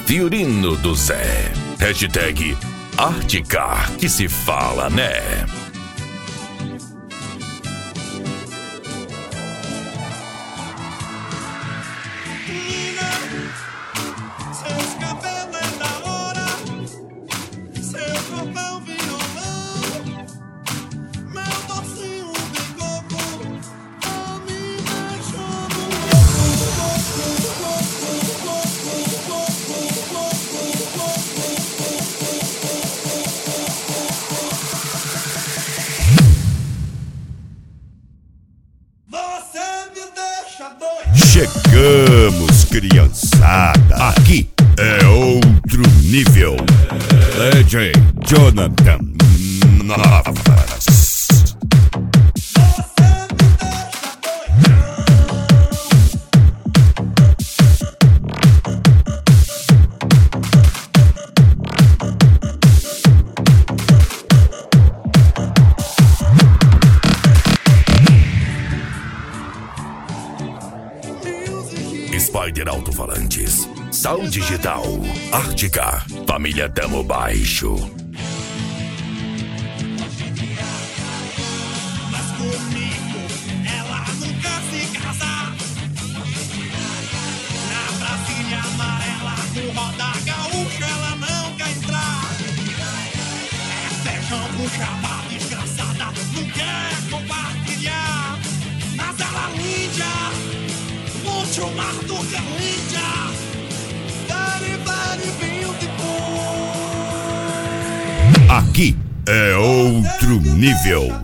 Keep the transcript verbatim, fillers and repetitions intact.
Fiorino do Zé. Hashtag Artecar, que se fala, né? Chegamos, criançada. Aqui é outro nível. D J Jonathan Navas. Spider Alto-Falantes, Sound Digital, Artecar, família Tamo Baixo. Mas comigo ela nunca se casa. Na Brasília amarela, no Roda Gaúcha ela não quer entrar. É feijão com chapa desgraçada, não quer compartilhar. Mas ela linda, muito mais do que linda. Very, very beautiful. Aqui é outro nível.